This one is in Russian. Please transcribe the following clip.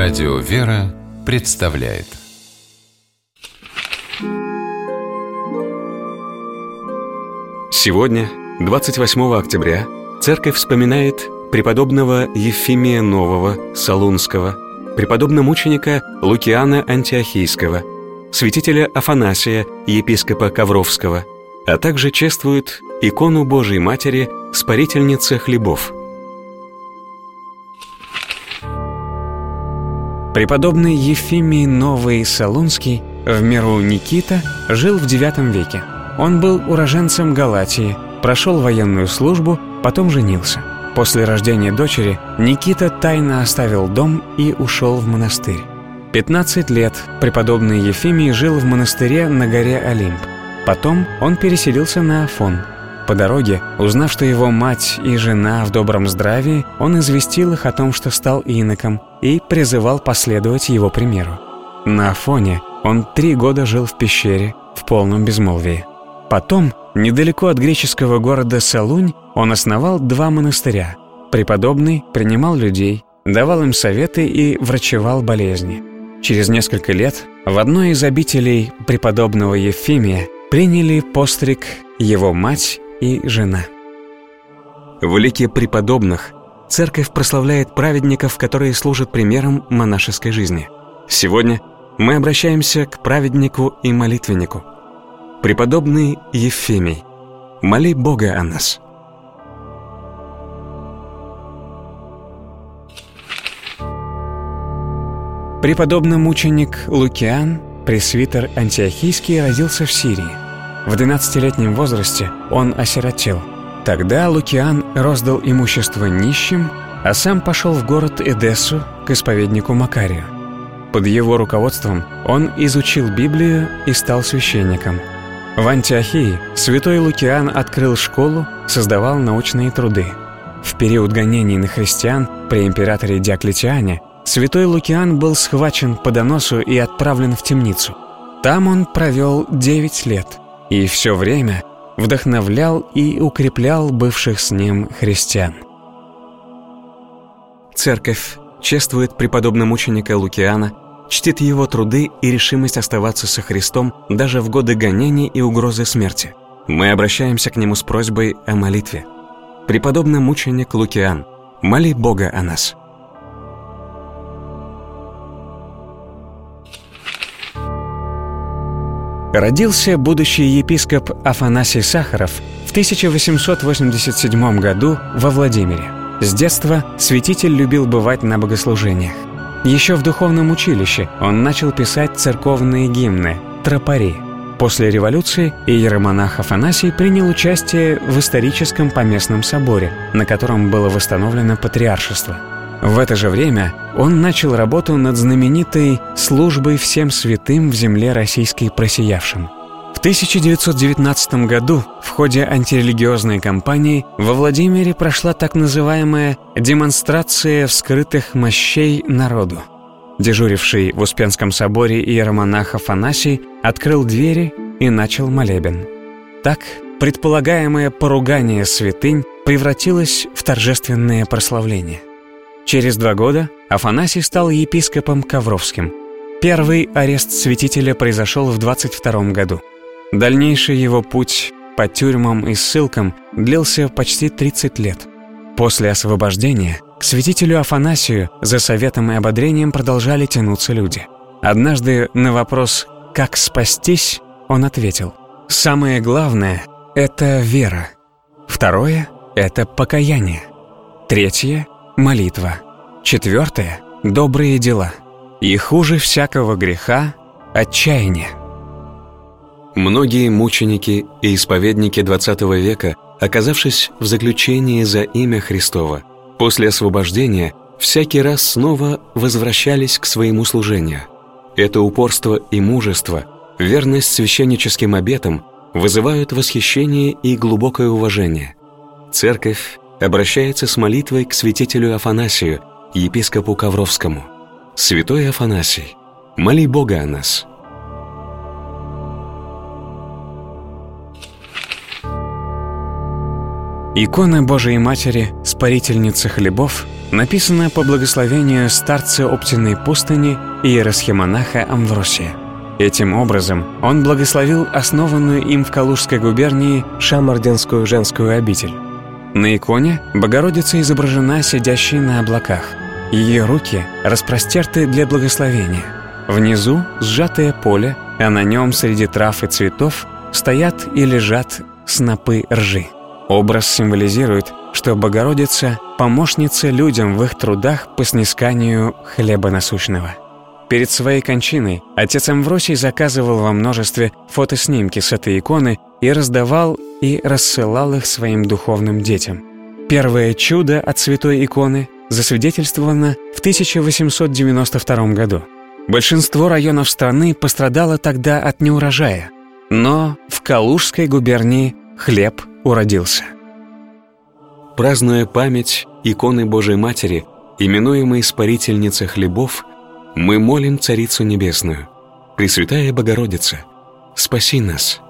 Радио «Вера» представляет. Сегодня, 28 октября, Церковь вспоминает преподобного Ефимия Нового Солунского, преподобно-мученика Лукиана Антиохийского, святителя Афанасия, епископа Ковровского, а также чествует икону Божией Матери, Спарительницы хлебов. Преподобный Ефимий Новый Солунский, в миру Никита, жил в IX веке. Он был уроженцем Галатии, прошел военную службу, потом женился. После рождения дочери Никита тайно оставил дом и ушел в монастырь. 15 лет преподобный Ефимий жил в монастыре на горе Олимп. Потом он переселился на Афон. По дороге, узнав, что его мать и жена в добром здравии, он известил их о том, что стал иноком, и призывал последовать его примеру. На Афоне он 3 года жил в пещере в полном безмолвии. Потом, недалеко от греческого города Солунь, он основал 2 монастыря. Преподобный принимал людей, давал им советы и врачевал болезни. Через несколько лет в одной из обителей преподобного Ефимия приняли постриг его мать и жена. В лике преподобных Церковь прославляет праведников, которые служат примером монашеской жизни. Сегодня мы обращаемся к праведнику и молитвеннику. Преподобный Ефимий, моли Бога о нас. Преподобный мученик Лукиан, пресвитер Антиохийский, родился в Сирии. В 12-летнем возрасте он осиротел. Тогда Лукиан роздал имущество нищим, а сам пошел в город Эдессу к исповеднику Макарию. Под его руководством он изучил Библию и стал священником. В Антиохии святой Лукиан открыл школу, создавал научные труды. В период гонений на христиан при императоре Диоклетиане святой Лукиан был схвачен по доносу и отправлен в темницу. Там он провел 9 лет и все время вдохновлял и укреплял бывших с ним христиан. Церковь чествует преподобно-мученика Лукиана, чтит его труды и решимость оставаться со Христом даже в годы гонений и угрозы смерти. Мы обращаемся к нему с просьбой о молитве. Преподобный мученик Лукиан, моли Бога о нас. Родился будущий епископ Афанасий Сахаров в 1887 году во Владимире. С детства святитель любил бывать на богослужениях. Еще в духовном училище он начал писать церковные гимны «Тропари». После революции иеромонах Афанасий принял участие в историческом поместном соборе, на котором было восстановлено патриаршество. В это же время он начал работу над знаменитой «Службой всем святым в земле российской просиявшим». В 1919 году в ходе антирелигиозной кампании во Владимире прошла так называемая «демонстрация вскрытых мощей народу». Дежуривший в Успенском соборе иеромонах Афанасий открыл двери и начал молебен. Так предполагаемое поругание святынь превратилось в торжественное прославление. Через 2 года Афанасий стал епископом Ковровским. Первый арест святителя произошел в 22 году. Дальнейший его путь по тюрьмам и ссылкам длился почти 30 лет. После освобождения к святителю Афанасию за советом и ободрением продолжали тянуться люди. Однажды на вопрос «Как спастись?» он ответил: «Самое главное — это вера. Второе — это покаяние. Третье — молитва. Четвертое — добрые дела. И хуже всякого греха — отчаяние». Многие мученики и исповедники XX века, оказавшись в заключении за имя Христово, после освобождения всякий раз снова возвращались к своему служению. Это упорство и мужество, верность священническим обетам вызывают восхищение и глубокое уважение. Церковь обращается с молитвой к святителю Афанасию, епископу Ковровскому. Святой Афанасий, моли Бога о нас. Икона Божией Матери, Спарительницы хлебов, написано по благословению старца Оптиной пустыни иеросхимонаха Амвросия. Этим образом он благословил основанную им в Калужской губернии Шамардинскую женскую обитель. На иконе Богородица изображена сидящей на облаках. Ее руки распростерты для благословения. Внизу сжатое поле, а на нем среди трав и цветов стоят и лежат снопы ржи. Образ символизирует, что Богородица – помощница людям в их трудах по снисканию хлеба насущного. Перед своей кончиной отец Амвросий заказывал во множестве фотоснимки с этой иконы и раздавал и рассылал их своим духовным детям. Первое чудо от святой иконы засвидетельствовано в 1892 году. Большинство районов страны пострадало тогда от неурожая, но в Калужской губернии хлеб уродился. Празднуя память иконы Божией Матери, именуемой Испарительница хлебов, мы молим Царицу Небесную: Пресвятая Богородица, спаси нас.